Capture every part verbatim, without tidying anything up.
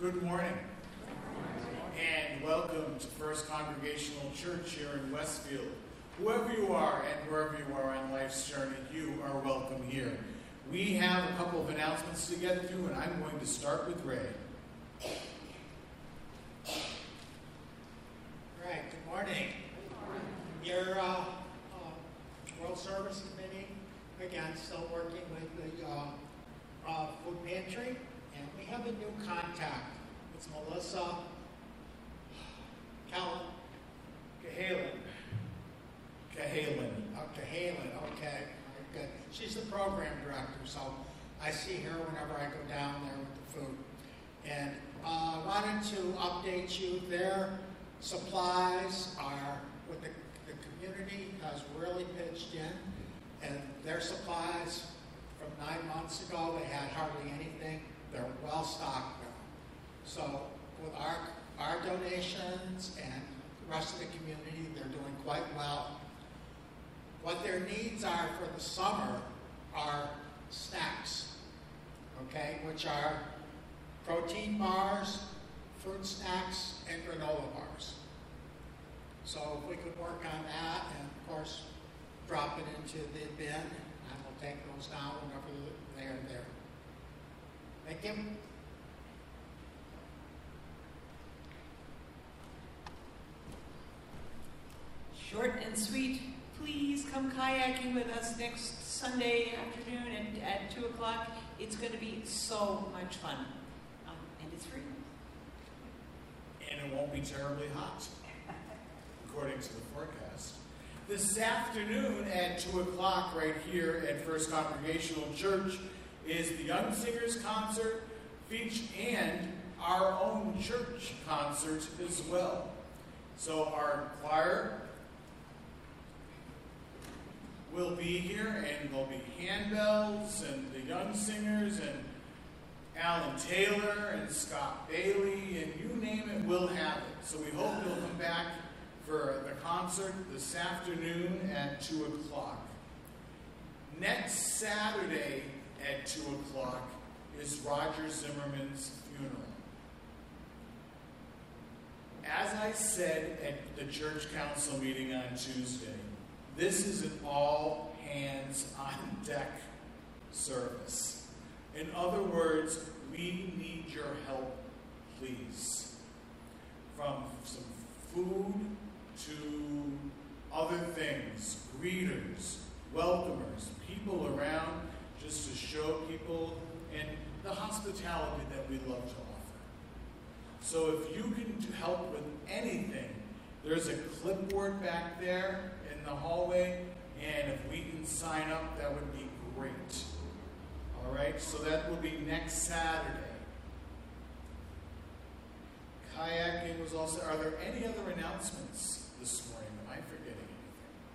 Good morning, and welcome to First Congregational Church here in Westfield. Whoever you are and wherever you are on life's journey, you are welcome here. We have a couple of announcements to get through, and I'm going to start with Ray. All right, good morning. Your uh, uh, World Service Committee, again, still working with the uh, uh, food pantry, and we have a new contact. It's Melissa Callan. Cahalan. Cahalan. Oh, Cahalan, okay. Very good. She's the program director, so I see her whenever I go down there with the food. And I uh, wanted to update you. Their supplies are, with the, the community has really pitched in, and their supplies from nine months ago, they had hardly anything. They're well stocked now. So with our, our donations and the rest of the community, they're doing quite well. What their needs are for the summer are snacks, okay, which are protein bars, fruit snacks, and granola bars. So if we could work on that and, of course, drop it into the bin, and we'll take those down whenever they're there. Thank you. Short and sweet. Please come kayaking with us next Sunday afternoon at, at two o'clock. It's going to be so much fun. Um, and it's free. And it won't be terribly hot, according to the forecast. This afternoon at two o'clock right here at First Congregational Church is the Young Singers Concert feature and our own church concert as well. So our choir will be here, and there'll be handbells and the young singers and Alan Taylor and Scott Bailey, and you name it, we'll have it. So we hope you'll come back for the concert this afternoon at two o'clock. Next Saturday at two o'clock is Roger Zimmerman's funeral. As I said at the church council meeting on Tuesday, this is an all hands on deck service. In other words, we need your help, please. From some food to other things, greeters, welcomers, people around just to show people and the hospitality that we love to offer. So if you can help with anything, there's a clipboard back there in the hallway, and if we can sign up, that would be great. All right, so that will be next Saturday. Kayaking was also, are there any other announcements this morning? Am I forgetting anything?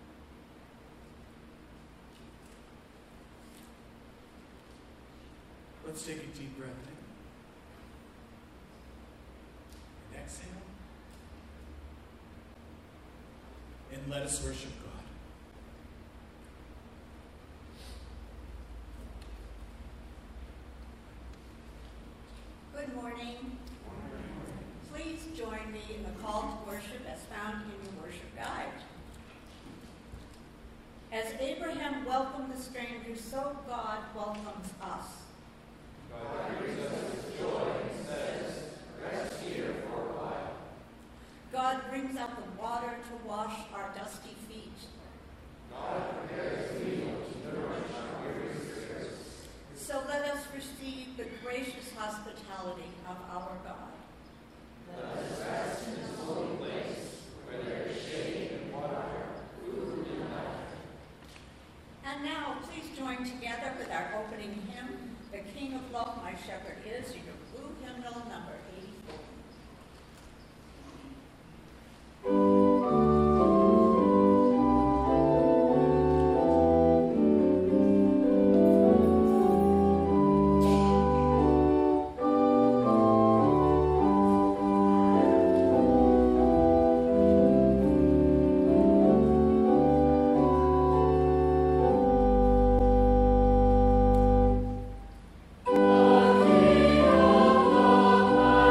Let's take a deep breath in. And exhale. And let us worship God. Good morning. Please join me in the call to worship as found in your worship guide. As Abraham welcomed the stranger, so God welcomes us. God brings us with joy and says, rest here for a while. God brings out the water to wash our dusty feet. God prepares meal to nourish our weary spirits. So let us receive the gracious hospitality of our God. Let us rest in this holy place where there is shade and water, food and life. And now, please join together with our opening hymn, The King of Love, My Shepherd Is, in your blue hymnal number eighty-four. The King of Love,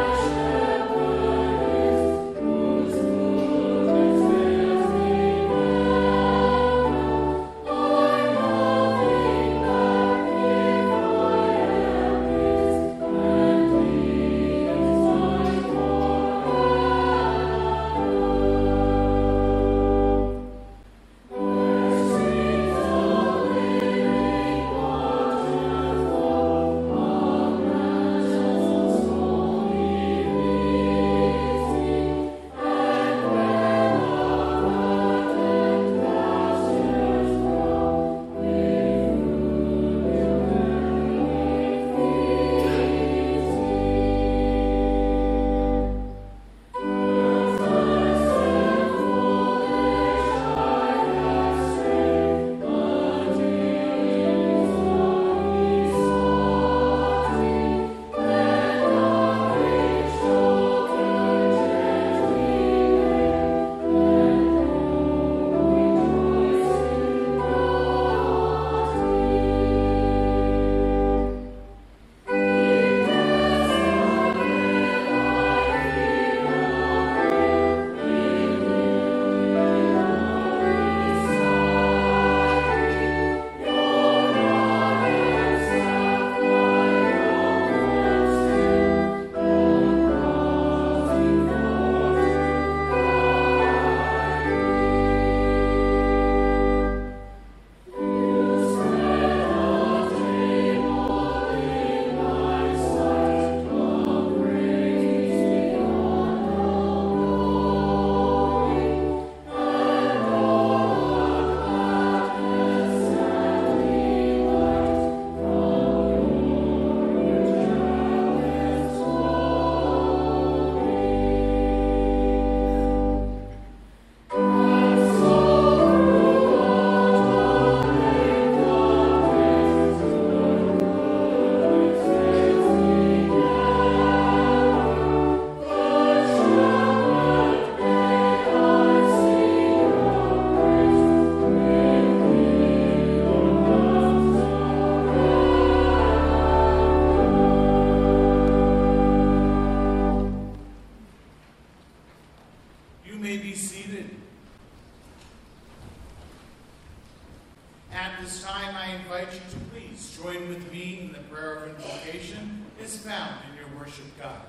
prayer of invocation is found in your worship guide.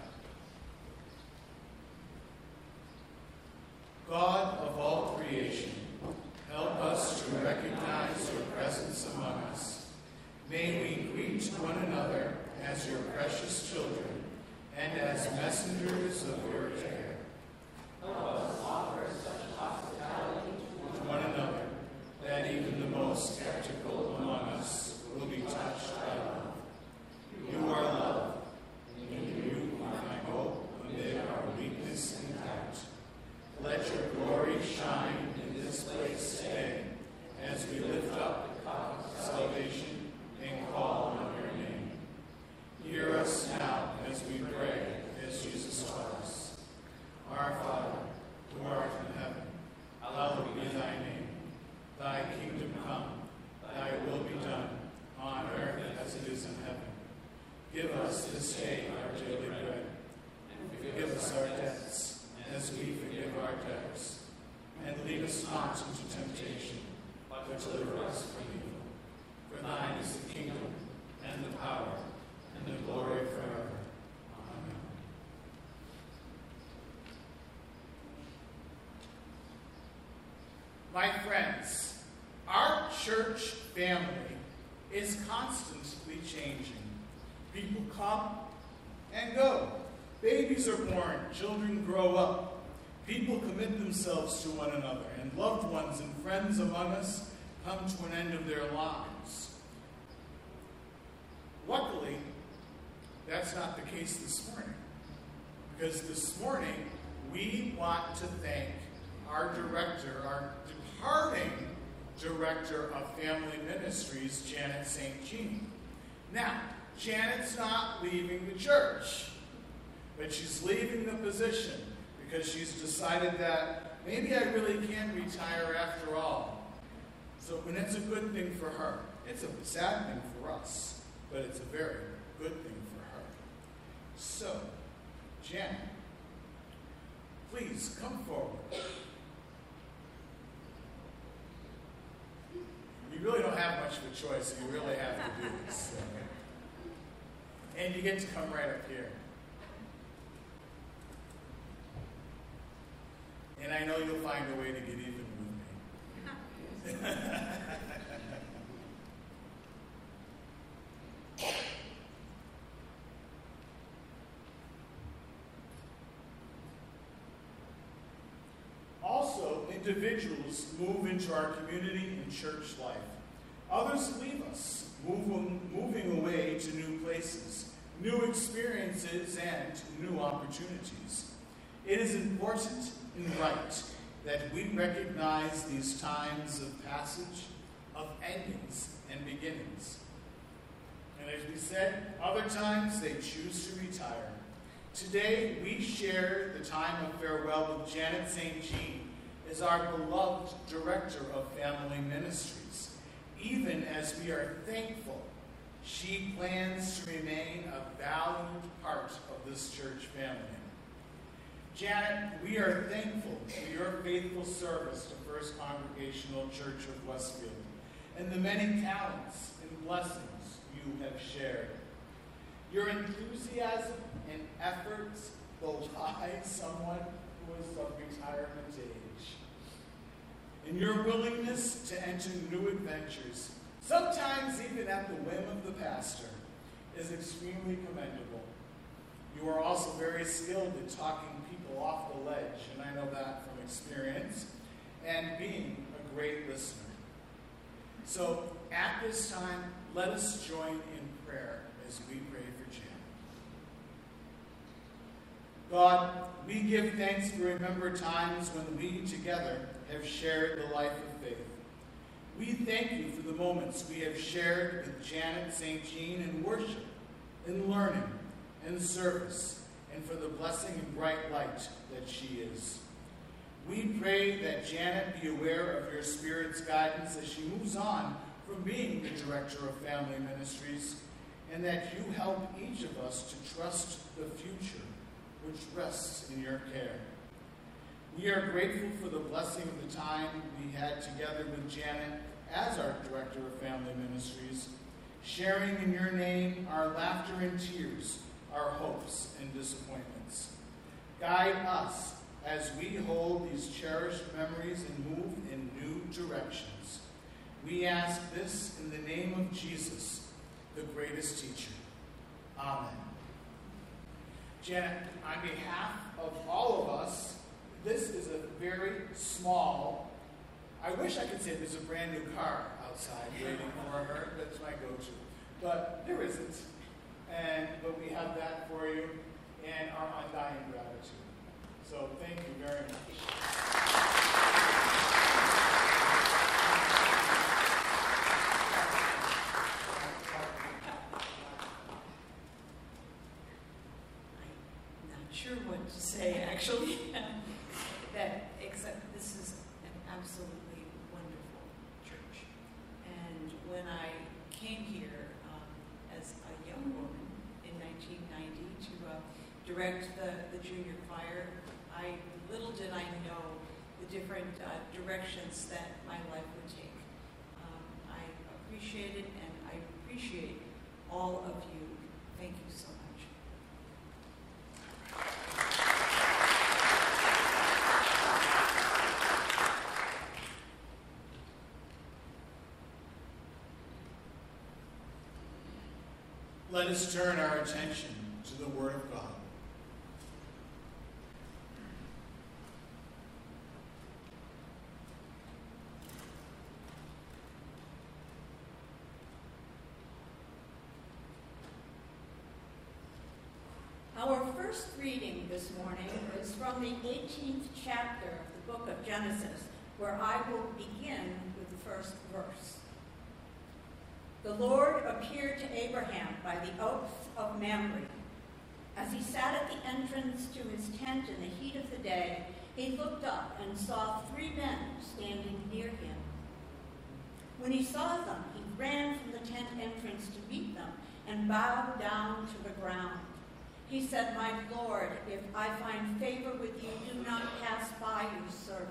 God of all creation, help us to recognize your presence among us. May we greet one another as your precious children and as messengers of your care. Help us offer such hospitality To one another, that even the most skeptical among us will be touched by love. You are love. In you we find hope amid our weakness and doubt. Let your glory shine in this place today as we lift up the cup of salvation and call on your name. Hear us now as we pray, as Jesus taught us. Our Father, who art in heaven, hallowed be thy name. Thy kingdom come, thy will be done, on earth as it is in heaven. Give us this day our daily bread, and forgive us our debts, as we forgive our debtors. And lead us not into temptation, but deliver us from evil. For thine is the kingdom, and the power, and the glory forever. Amen. My friends, our church family is constantly changing. People come and go. Babies are born, children grow up. People commit themselves to one another, and loved ones and friends among us come to an end of their lives. Luckily, that's not the case this morning, because this morning we want to thank our director, our departing director of family ministries, Janet Saint Jean. Now, Janet's not leaving the church, but she's leaving the position because she's decided that maybe I really can't retire after all. So, and it's a good thing for her. It's a sad thing for us, but it's a very good thing for her. So, Janet, please come forward. You really don't have much of a choice, so you really have to do this. And you get to come right up here. And I know you'll find a way to get even with me. Also, individuals move into our community and church life. Others leave us, moving, moving away to new places, new experiences, and new opportunities. It is important and right that we recognize these times of passage, of endings and beginnings. And as we said, other times they choose to retire. Today, we share the time of farewell with Janet Saint Jean as our beloved director of family ministries, even as we are thankful she plans to remain a valued part of this church family. Janet, we are thankful for your faithful service to First Congregational Church of Westfield and the many talents and blessings you have shared. Your enthusiasm and efforts belie someone who is of retirement age. And your willingness to enter new adventures, sometimes even at the whim of the pastor, is extremely commendable. You are also very skilled at talking people off the ledge, and I know that from experience, and being a great listener. So at this time, let us join in prayer as we pray for Janet. God, we give thanks to remember times when we together have shared the life of faith. We thank you for the moments we have shared with Janet Saint Jean in worship, in learning, in service, and for the blessing and bright light that she is. We pray that Janet be aware of your Spirit's guidance as she moves on from being the director of family ministries, and that you help each of us to trust the future, which rests in your care. We are grateful for the blessing of the time we had together with Janet as our director of family ministries, sharing in your name our laughter and tears, our hopes and disappointments. Guide us as we hold these cherished memories and move in new directions. We ask this in the name of Jesus, the greatest teacher. Amen. Janet, on behalf of all of us, this is a very small, I wish I could say there's a brand new car outside waiting for her. That's my go-to. But there isn't. And but we have that for you and our undying gratitude. So thank you very much. I'm not sure what to say, actually. that except this is an absolutely wonderful church. And when I came here um, as a young woman in nineteen ninety to uh, direct the, the junior choir, I little did I know the different uh, directions that my life would take. Um, I appreciate it, and I appreciate all of you. Thank you so much. Let us turn our attention to the Word of God. Our first reading this morning is from the eighteenth chapter of the book of Genesis, where I will begin with the first verse. The Lord appeared to Abraham by the oath of Mamre. As he sat at the entrance to his tent in the heat of the day, he looked up and saw three men standing near him. When he saw them, he ran from the tent entrance to meet them and bowed down to the ground. He said, "My Lord, if I find favor with you, do not pass by your servant.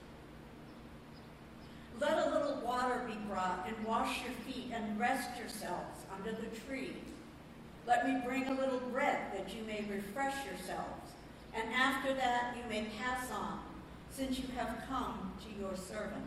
Let a little water be brought and wash your feet and rest yourselves under the tree. Let me bring a little bread that you may refresh yourselves, and after that you may pass on, since you have come to your servant."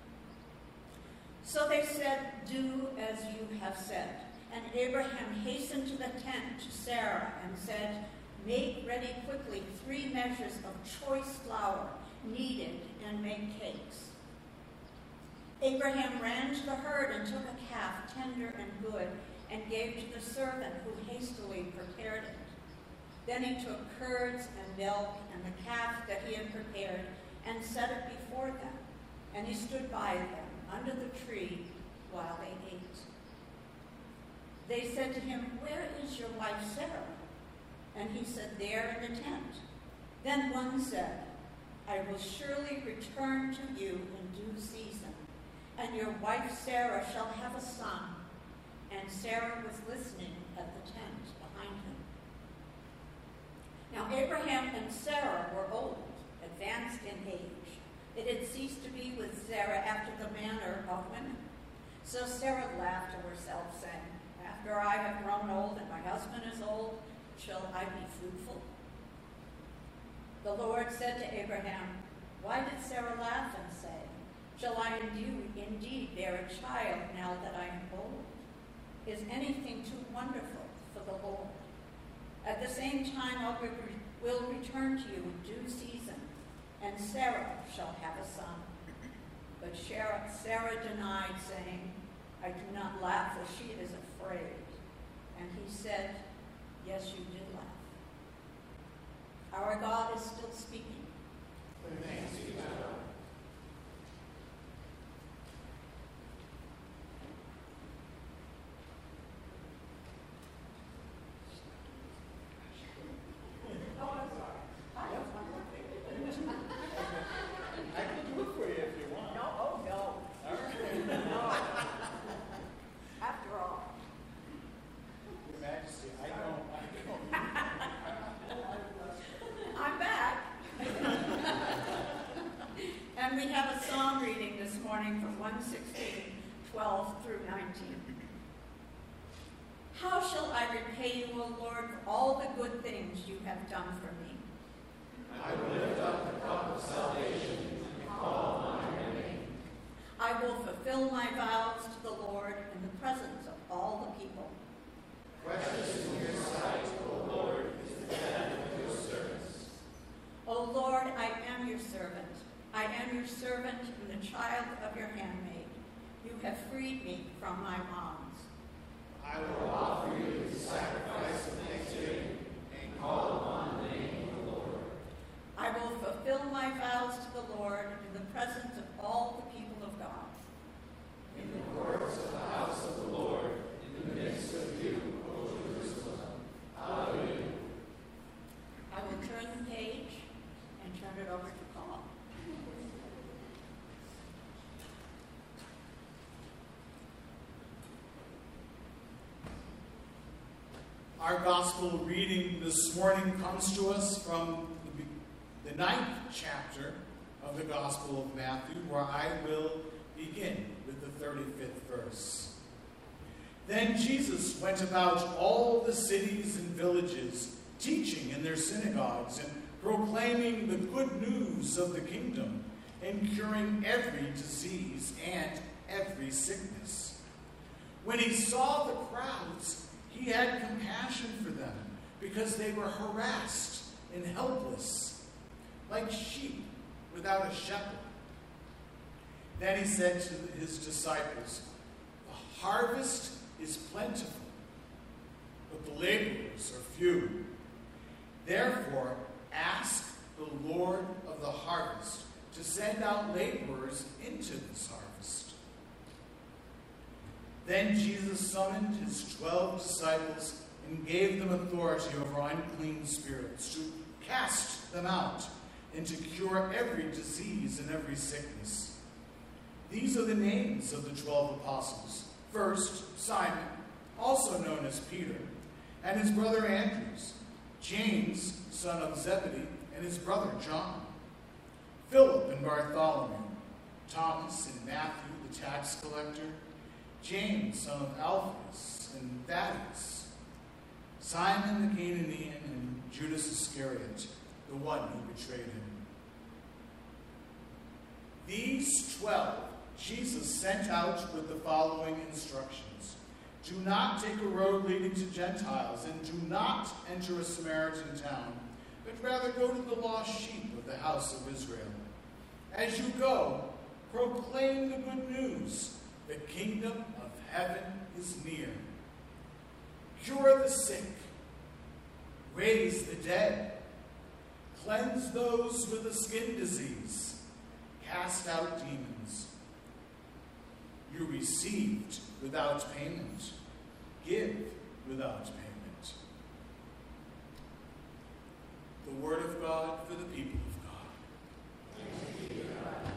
So they said, "Do as you have said." And Abraham hastened to the tent to Sarah and said, "Make ready quickly three measures of choice flour, kneaded, and make cakes." Abraham ran to the herd and took a calf, tender and good, and gave to the servant who hastily prepared it. Then he took curds and milk and the calf that he had prepared and set it before them, and he stood by them under the tree while they ate. They said to him, "Where is your wife Sarah?" And he said, "There in the tent." Then one said, "I will surely return to you in due season, and your wife Sarah shall have a son." And Sarah was listening at the tent behind him. Now Abraham and Sarah were old, advanced in age. It had ceased to be with Sarah after the manner of women. So Sarah laughed to herself, saying, "After I have grown old and my husband is old, shall I be fruitful?" The Lord said to Abraham, "Why did Sarah laugh and say, 'Shall I indeed bear a child now that I am old?' Is anything too wonderful for the Lord? At the same time I will return to you in due season, and Sarah shall have a son." But Sarah denied, saying, "I do not laugh, for she is afraid." And he said, "Yes, you did laugh." Our God is still speaking. Thanks be to God. I can do it for you if you want. No, oh no. All right. No. After all. Your Majesty, I don't, I don't. I'm back. And we have a psalm reading this morning from one sixteen, twelve through nineteen. How shall I repay you, O Lord, for all the good things you have done for me? I will lift up the cup of salvation and call on your name. I will fulfill my vows to the Lord in the presence of all the people. Precious in your sight, O Lord, is the death of your servants. O Lord, I am your servant. I am your servant and the child of your handmaid. You have freed me from my bonds. I will offer you the sacrifice of thanksgiving and call upon the name of the Lord. I will fulfill my vows to the Lord in the presence of all the people of God. In the courts of the house of the Lord, in the midst of you, O Jerusalem. Hallelujah. I will turn the page and turn it over to Paul. Our gospel reading this morning comes to us from the, the ninth chapter of the Gospel of Matthew, where I will begin with the thirty-fifth verse. Then Jesus went about all the cities and villages, teaching in their synagogues and proclaiming the good news of the kingdom and curing every disease and every sickness. When he saw the crowds, he had compassion for them because they were harassed and helpless, like sheep without a shepherd. Then he said to his disciples, "The harvest is plentiful, but the laborers are few. Therefore, ask the Lord of the harvest to send out laborers into this harvest." Then Jesus summoned his twelve disciples and gave them authority over unclean spirits to cast them out and to cure every disease and every sickness. These are the names of the twelve apostles. First, Simon, also known as Peter, and his brother Andrews, James, son of Zebedee, and his brother John, Philip and Bartholomew, Thomas and Matthew, the tax collector, James, son of Alphaeus, and Thaddeus, Simon the Canaanian, and Judas Iscariot, the one who betrayed him. These twelve Jesus sent out with the following instructions: do not take a road leading to Gentiles, and do not enter a Samaritan town, but rather go to the lost sheep of the house of Israel. As you go, proclaim the good news. The kingdom of heaven is near. Cure the sick. Raise the dead. Cleanse those with a skin disease. Cast out demons. You received without payment. Give without payment. The word of God for the people of God. Thanks be to God.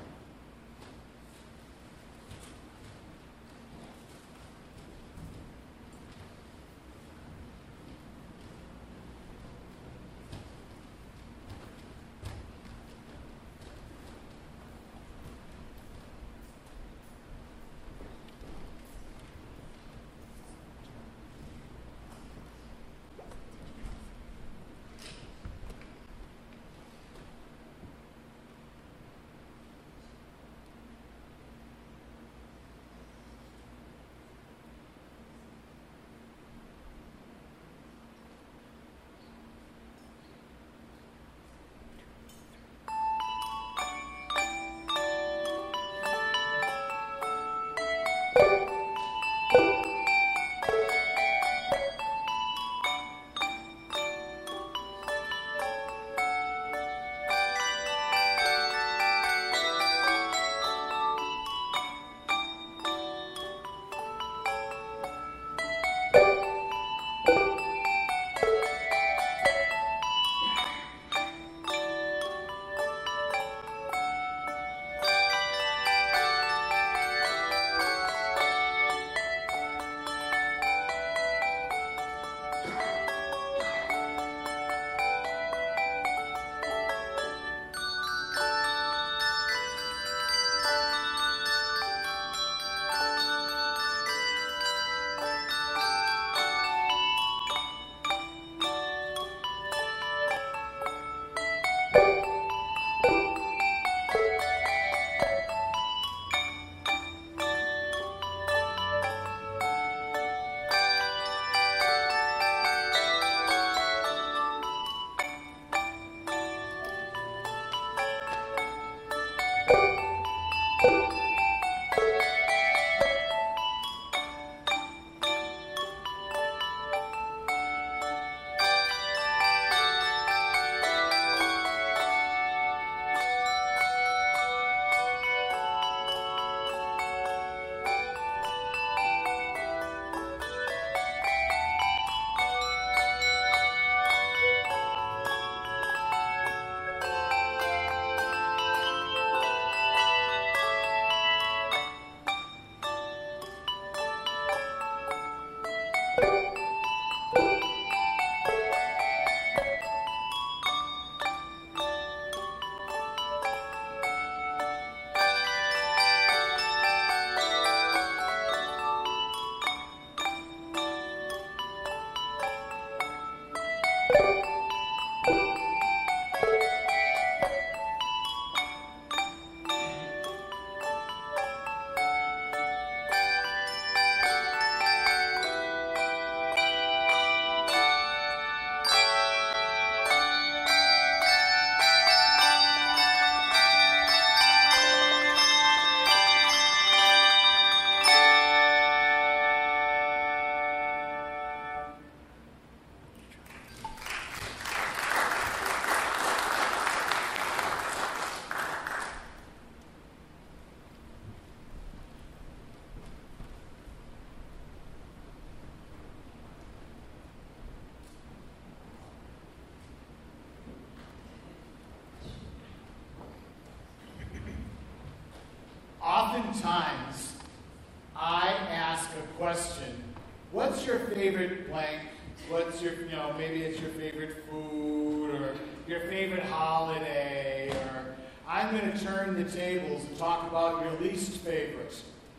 oftentimes I ask a question. What's your favorite blank? What's your, you know, maybe it's your favorite food or your favorite holiday, or I'm going to turn the tables and talk about your least favorite.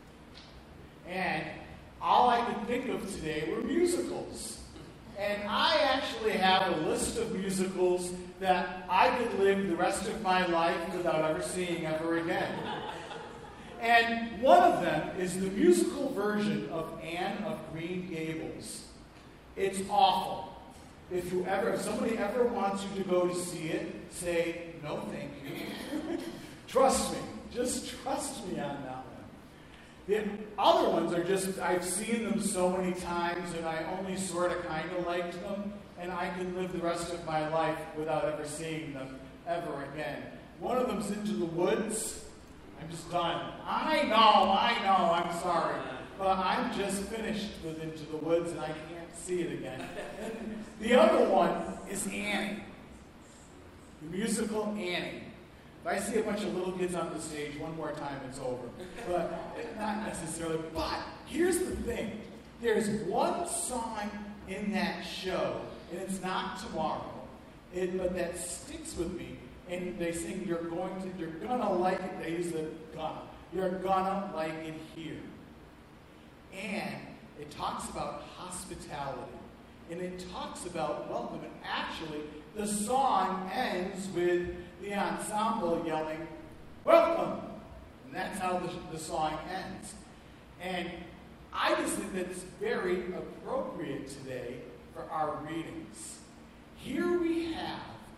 And all I could think of today were musicals. And I actually have a list of musicals that I could live the rest of my life without ever seeing ever again. And one of them is the musical version of Anne of Green Gables. It's awful. If you ever, if somebody ever wants you to go to see it, say, no thank you. Trust me. Just trust me on that one. The other ones are just, I've seen them so many times and I only sort of kind of liked them, and I can live the rest of my life without ever seeing them ever again. One of them's Into the Woods. I'm just done. I know, I know, I'm sorry. But I'm just finished with Into the Woods and I can't see it again. The other one is Annie. The musical Annie. If I see a bunch of little kids on the stage one more time, it's over. But not necessarily. But here's the thing. There's one song in that show, and it's not Tomorrow, it, but that sticks with me. And they sing, you're going to, you're gonna like it. They use the gonna. You're gonna like it here. And it talks about hospitality. And it talks about welcome. And actually, the song ends with the ensemble yelling, welcome. And that's how the, the song ends. And I just think that's very appropriate today for our readings. Here we have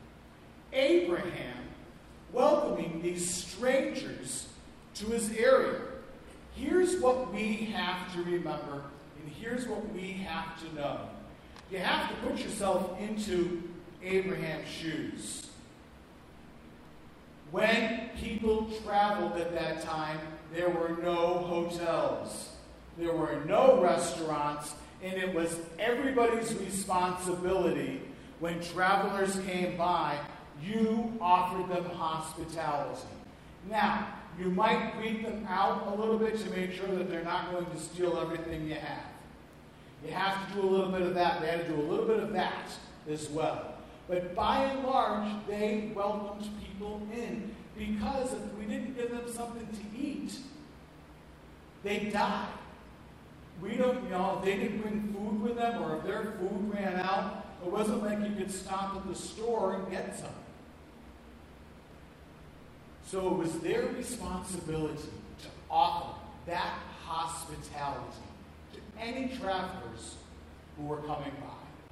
Abraham welcoming these strangers to his area. Here's what we have to remember, and here's what we have to know. You have to put yourself into Abraham's shoes. When people traveled at that time, there were no hotels. There were no restaurants, and it was everybody's responsibility when travelers came by. You offered them hospitality. Now, you might greet them out a little bit to make sure that they're not going to steal everything you have. You have to do a little bit of that. They had to do a little bit of that as well. But by and large, they welcomed people in, because if we didn't give them something to eat, they died. We don't, you know, if they didn't bring food with them, or if their food ran out, it wasn't like you could stop at the store and get some. So it was their responsibility to offer that hospitality to any travelers who were coming by.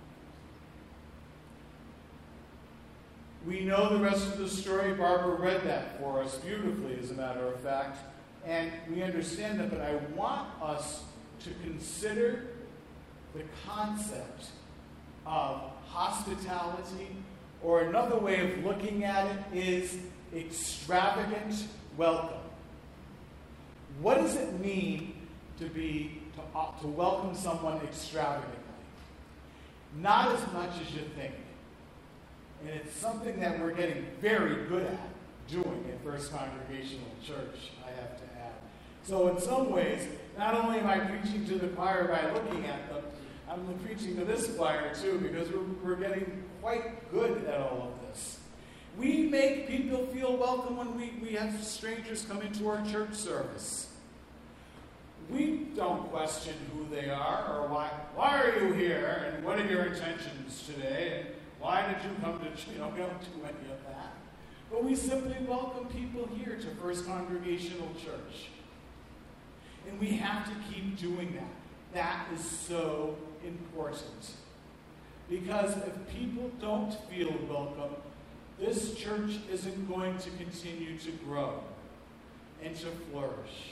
We know the rest of the story. Barbara read that for us beautifully, as a matter of fact, and we understand that, but I want us to consider the concept of hospitality, or another way of looking at it is extravagant welcome. What does it mean to be to, uh, to welcome someone extravagantly? Not as much as you think. And it's something that we're getting very good at doing at First Congregational Church, I have to add. So in some ways, not only am I preaching to the choir by looking at them, I'm preaching to this choir too, because we're, we're getting quite good at all of this. We make people feel welcome when we, we have strangers come into our church service. We don't question who they are, or why, why are you here, and what are your intentions today, and why did you come to church? You know, we don't do any of that. But we simply welcome people here to First Congregational Church. And we have to keep doing that. That is so important. Because if people don't feel welcome, this church isn't going to continue to grow and to flourish.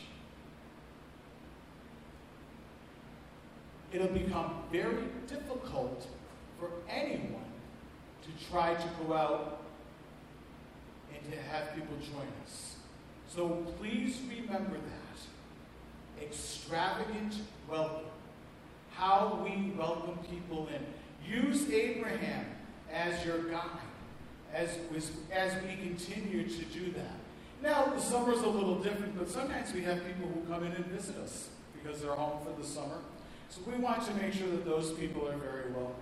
It'll become very difficult for anyone to try to go out and to have people join us. So please remember that. Extravagant welcome. How we welcome people in. Use Abraham as your guide as, as we continue to do that. Now, the summer's a little different, but sometimes we have people who come in and visit us because they're home for the summer. So we want to make sure that those people are very welcome.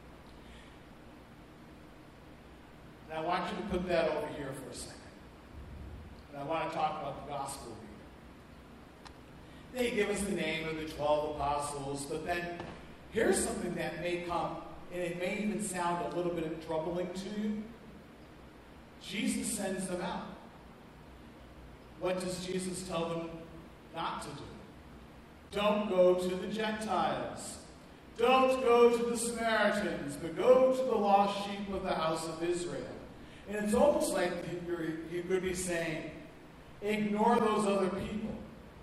And I want you to put that over here for a second. And I want to talk about the gospel reading. They give us the name of the twelve apostles, but then here's something that may come, and it may even sound a little bit troubling to you. Jesus sends them out. What does Jesus tell them not to do? Don't go to the Gentiles. Don't go to the Samaritans, but go to the lost sheep of the house of Israel. And it's almost like you could be saying, ignore those other people.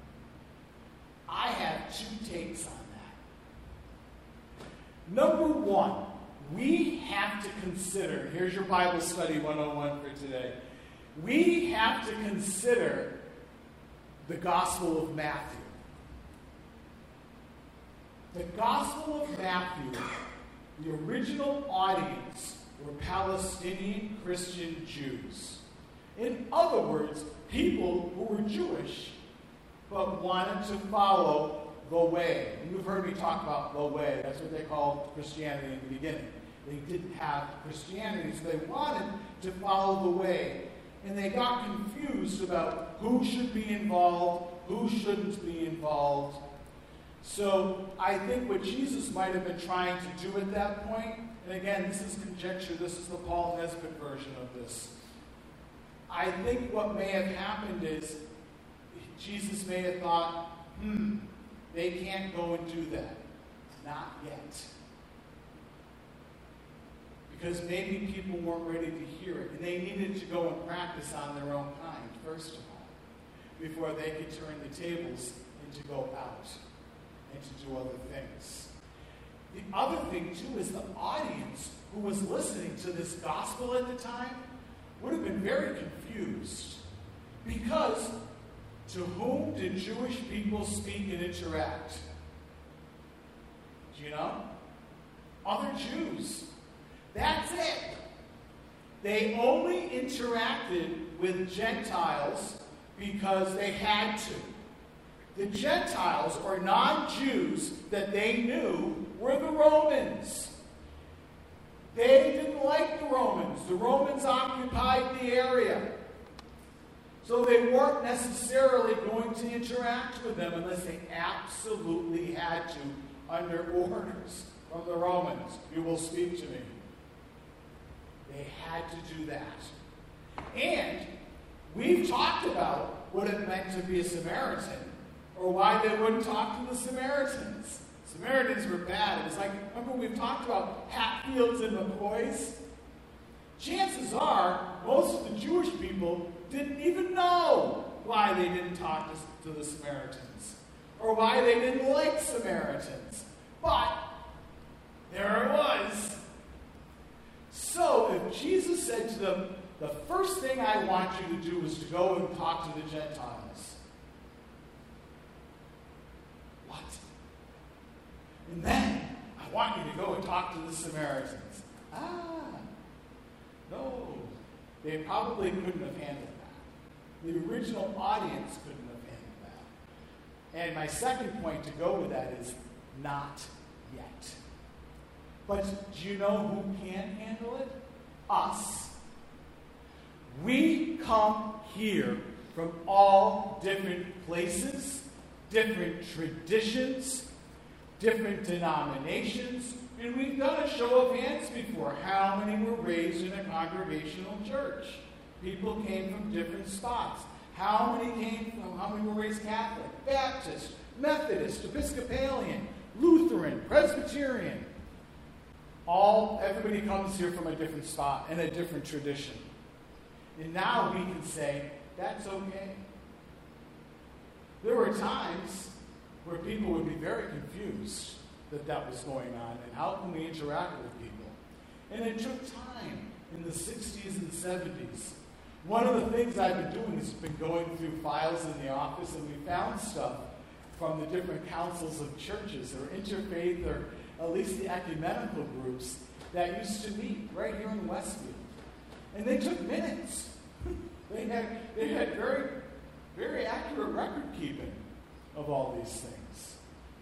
I have two takes on that. Number one, we have to consider, here's your Bible study one oh one for today. We have to consider the Gospel of Matthew. The Gospel of Matthew, the original audience were Palestinian Christian Jews. In other words, people who were Jewish but wanted to follow the way. And you've heard me talk about the way. That's what they called Christianity in the beginning. They didn't have Christianity, so they wanted to follow the way. And they got confused about who should be involved, who shouldn't be involved. So I think what Jesus might have been trying to do at that point, and again, this is conjecture, this is the Paul Nesbitt version of this. I think what may have happened is Jesus may have thought, hmm, they can't go and do that. Not yet. Because maybe people weren't ready to hear it, and they needed to go and practice on their own kind, first of all, before they could turn the tables and to go out and to do other things. The other thing, too, is the audience who was listening to this gospel at the time would have been very confused. Because to whom did Jewish people speak and interact? Do you know? Other Jews. That's it. They only interacted with Gentiles because they had to. The Gentiles, or non-Jews, that they knew were the Romans. They didn't like the Romans. The Romans occupied the area. So they weren't necessarily going to interact with them unless they absolutely had to, under orders from the Romans. You will speak to me. They had to do that. And we've talked about what it meant to be a Samaritan, or why they wouldn't talk to the Samaritans. Samaritans were bad. It was like, remember we've talked about Hatfields and McCoys? Chances are, most of the Jewish people didn't even know why they didn't talk to, to the Samaritans, or why they didn't like Samaritans. But there it was. So if Jesus said to them, the first thing I want you to do is to go and talk to the Gentiles. What? And then I want you to go and talk to the Samaritans. Ah, no. They probably couldn't have handled that. The original audience couldn't have handled that. And my second point to go with that is not yet. But do you know who can handle it? Us. We come here from all different places, different traditions, different denominations, and we've done a show of hands before. How many were raised in a congregational church? People came from different spots. How many came from, how many were raised Catholic, Baptist, Methodist, Episcopalian, Lutheran, Presbyterian? All, everybody comes here from a different spot and a different tradition. And now we can say, that's okay. There were times where people would be very confused that that was going on, and how can we interact with people? And it took time in the sixties and seventies. One of the things I've been doing has been going through files in the office, and we found stuff from the different councils of churches, or interfaith, or at least the ecumenical groups that used to meet right here in Westfield. And they took minutes. They had, they had very, very accurate record keeping of all these things.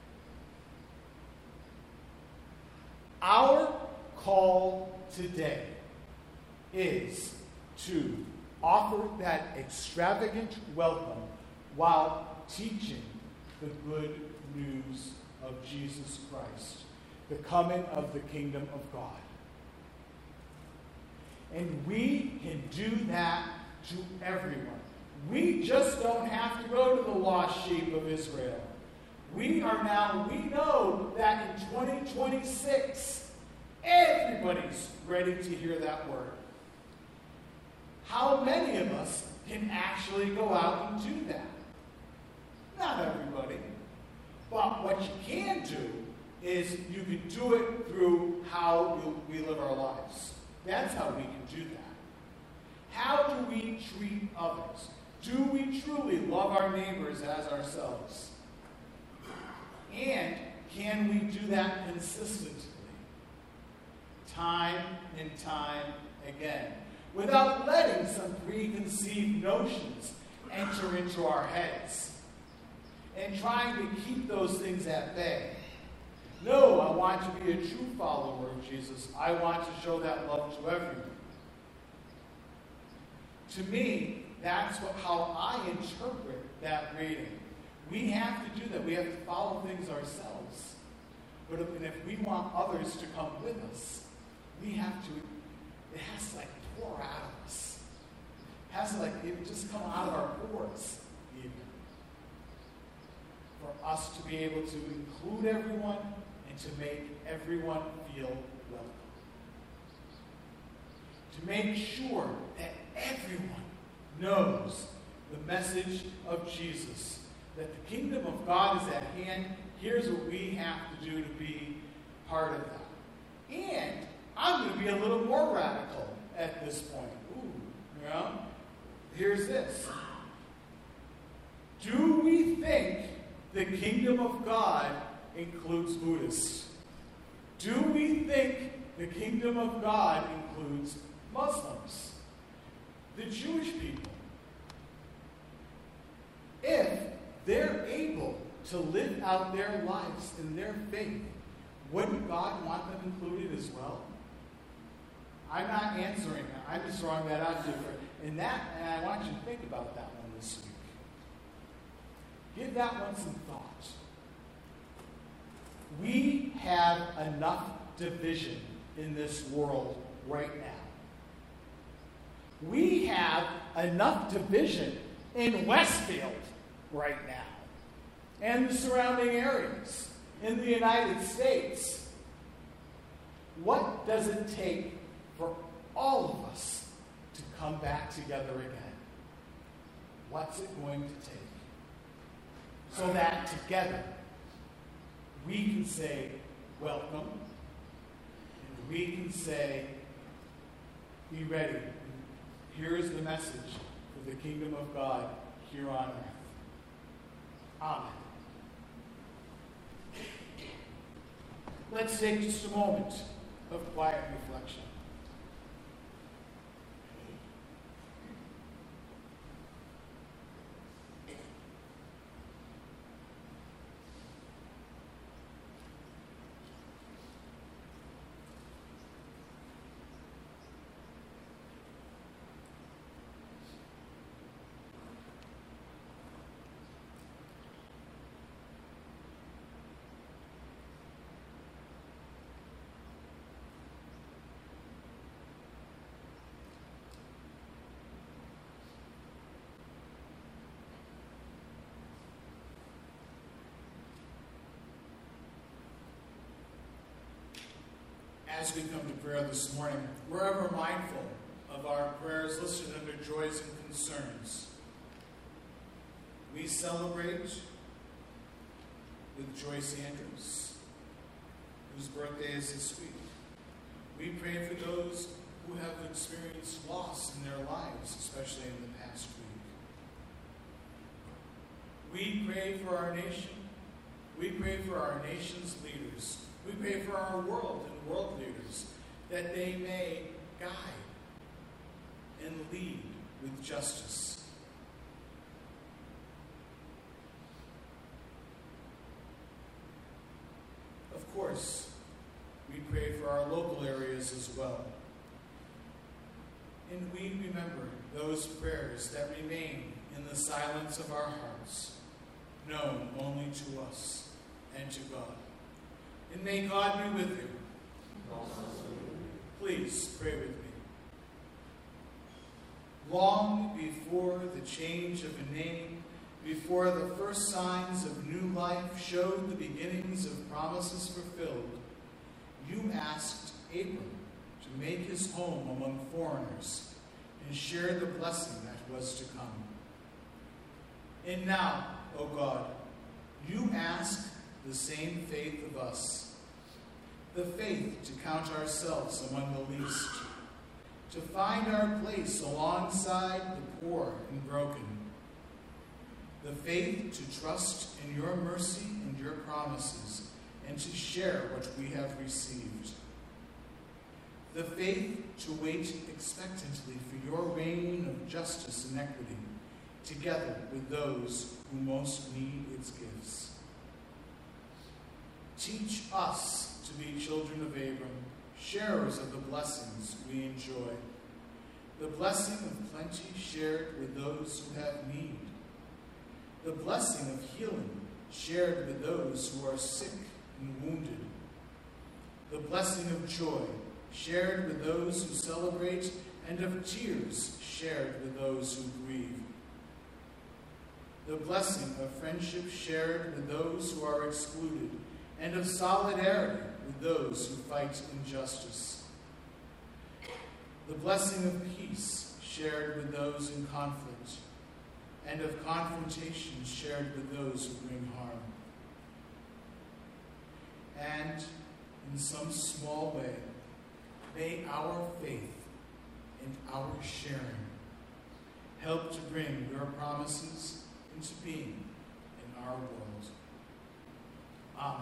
Our call today is to offer that extravagant welcome while teaching the good news of Jesus Christ, the coming of the kingdom of God. And we can do that to everyone. We just don't have to go to the lost sheep of Israel. We are now, we know that in twenty twenty-six, everybody's ready to hear that word. How many of us can actually go out and do that? Not everybody. But what you can do is you can do it through how we live our lives. That's how we can do that. How do we treat others? Do we truly love our neighbors as ourselves? And can we do that consistently? Time and time again. Without letting some preconceived notions enter into our heads. And trying to keep those things at bay. No, I want to be a true follower of Jesus. I want to show that love to everyone. To me, that's what, how I interpret that reading. We have to do that. We have to follow things ourselves. But if, and if we want others to come with us, we have to, it has to like pour out of us. It has to like, it just come out of our pores, even. For us to be able to include everyone and to make everyone feel welcome. To make sure that everyone knows the message of Jesus, that the kingdom of God is at hand. Here's what we have to do to be part of that. And I'm going to be a little more radical at this point. Ooh, you know? Here's this. Do we think the kingdom of God includes Buddhists? Do we think the kingdom of God includes Muslims? The Jewish people? If they're able to live out their lives in their faith, wouldn't God want them included as well? I'm not answering that. I'm just throwing that out there. And that, and I want you to think about that one this week. Give that one some thought. We have enough division in this world right now. We have enough division in Westfield right now and the surrounding areas in the United States. What does it take for all of us to come back together again? What's it going to take? So that together we can say welcome, and we can say be ready. Here is the message for the kingdom of God here on earth. Amen. Let's take just a moment of quiet reflection. As we come to prayer this morning, we're ever mindful of our prayers listed under joys and concerns. We celebrate with Joyce Andrews, whose birthday is this week. We pray for those who have experienced loss in their lives, especially in the past week. We pray for our nation. We pray for our nation's leaders. We pray for our world and world leaders, that they may guide and lead with justice. Of course, we pray for our local areas as well. And we remember those prayers that remain in the silence of our hearts, known only to us and to God. And may God be with you. Please pray with me. Long before the change of a name, before the first signs of new life showed the beginnings of promises fulfilled, you asked Abram to make his home among foreigners and share the blessing that was to come. And now, O God, you ask the same faith of us, the faith to count ourselves among the least, to find our place alongside the poor and broken, the faith to trust in your mercy and your promises, and to share what we have received, the faith to wait expectantly for your reign of justice and equity, together with those who most need its gifts. Teach us to be children of Abram, sharers of the blessings we enjoy, the blessing of plenty shared with those who have need, the blessing of healing shared with those who are sick and wounded, the blessing of joy shared with those who celebrate, and of tears shared with those who grieve, the blessing of friendship shared with those who are excluded, and of solidarity with those who fight injustice, the blessing of peace shared with those in conflict, and of confrontation shared with those who bring harm. And in some small way, may our faith and our sharing help to bring your promises into being in our world. Amen.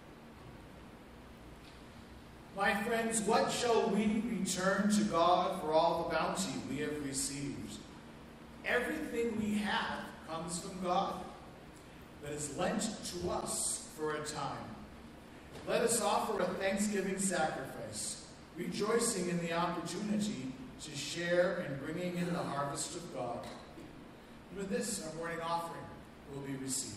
My friends, what shall we return to God for all the bounty we have received? Everything we have comes from God, but is lent to us for a time. Let us offer a thanksgiving sacrifice, rejoicing in the opportunity to share in bringing in the harvest of God. And with this, our morning offering will be received.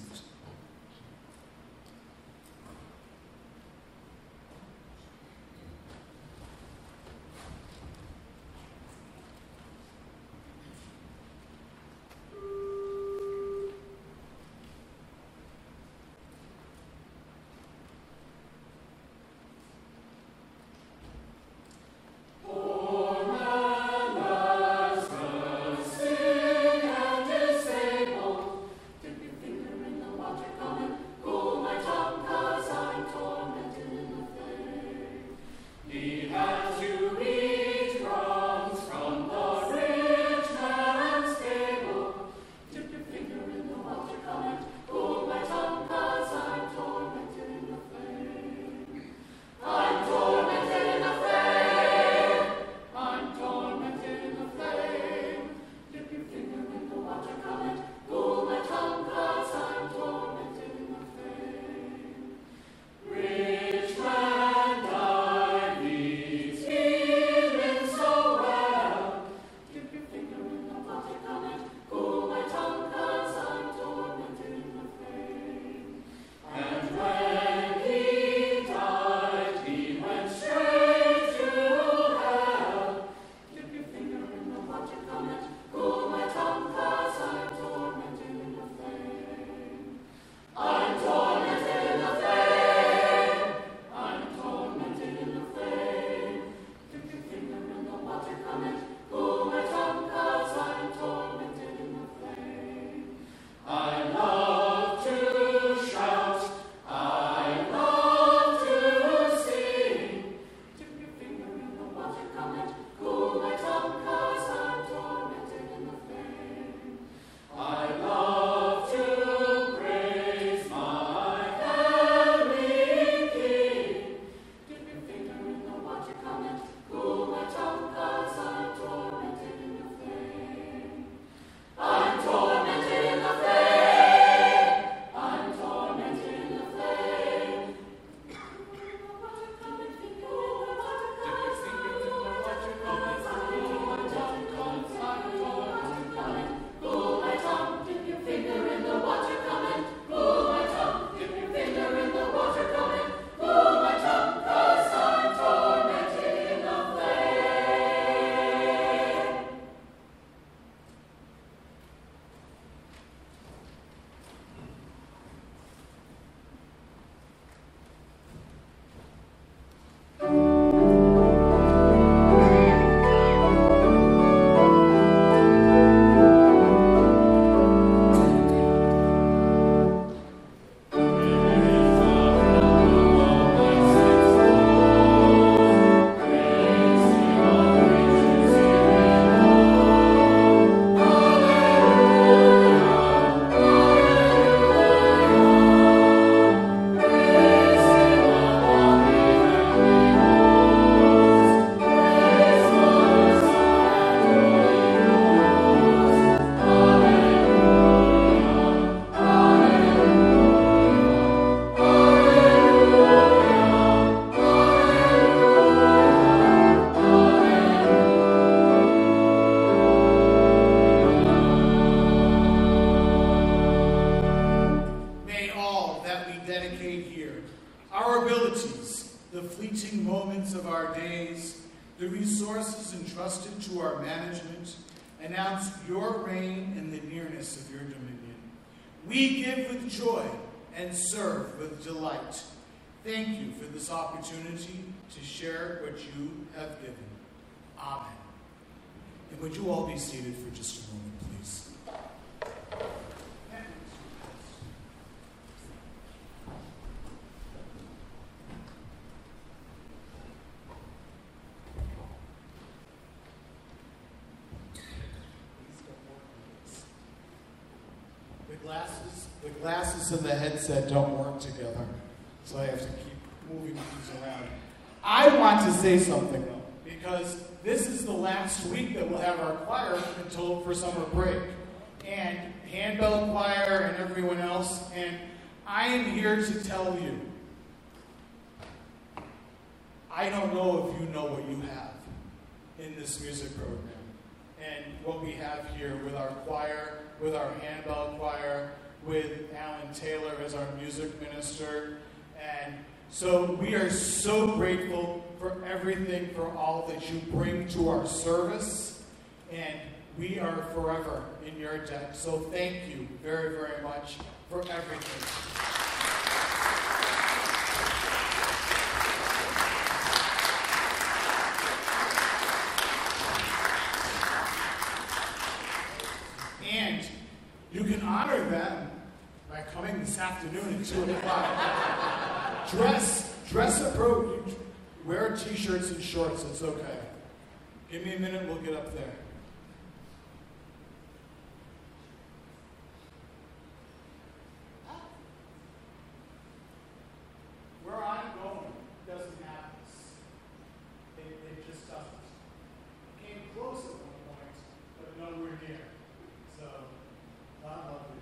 Finger in the water. the resources entrusted to our management announce your reign and the nearness of your dominion. We give with joy and serve with delight. Thank you for this opportunity to share what you have given. Amen. And would you all be seated for just a moment, please? The glasses, the glasses and the headset don't work together, so I have to keep moving things around. I want to say something, though, because this is the last week that we'll have our choir until for summer break, and handbell choir and everyone else, and I am here to tell you, I don't know if you know what you have in this music program, and what we have here with our choir, with our handbell choir, with Alan Taylor as our music minister, and so we are so grateful for everything, for all that you bring to our service, and we are forever in your debt. So thank you very, very much for everything. And you can honor them by coming this afternoon at two o'clock. Dress, dress appropriately. Wear t-shirts and shorts, it's okay. Give me a minute, we'll get up there. Where I'm going doesn't have this. It, it just doesn't. It came close at one point, but nowhere near. So, God love you.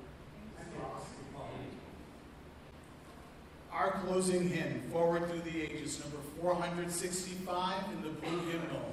Our closing hymn, Forward Through the Ages, number four hundred sixty-five in the Blue Hymnal.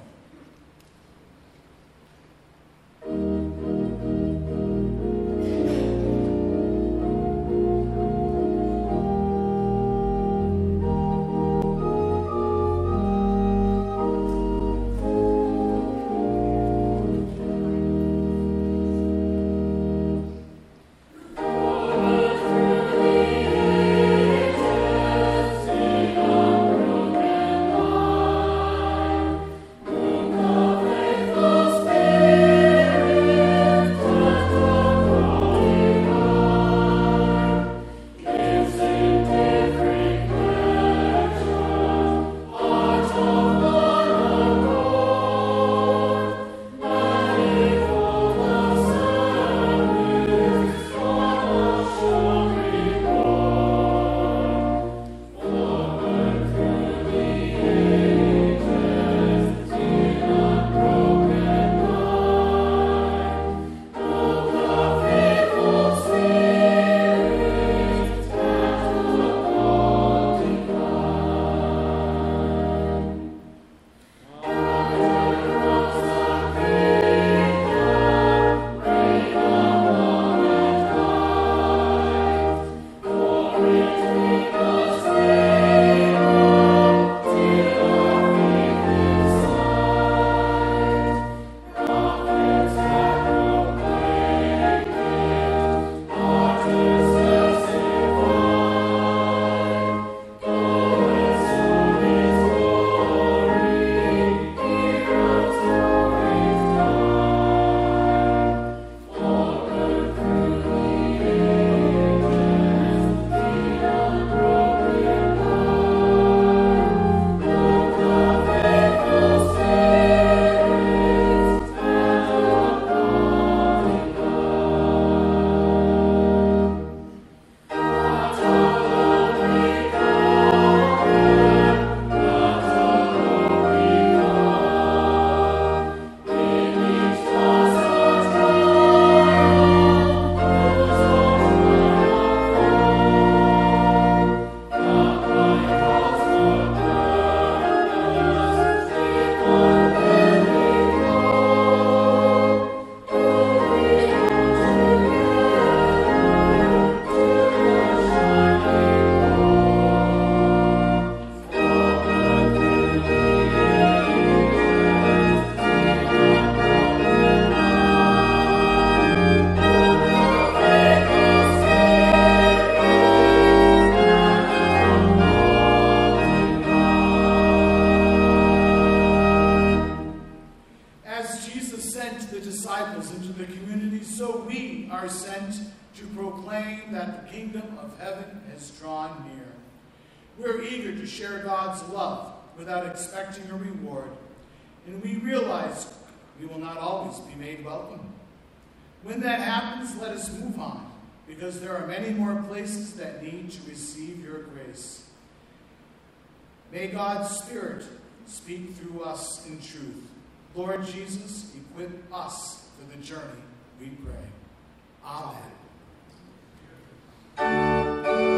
disciples into the community, so we are sent to proclaim that the kingdom of heaven has drawn near. We're eager to share God's love without expecting a reward, and we realize we will not always be made welcome. When that happens, let us move on, because there are many more places that need to receive your grace. May God's Spirit speak through us in truth. Lord Jesus, equip us for the journey, we pray. Amen.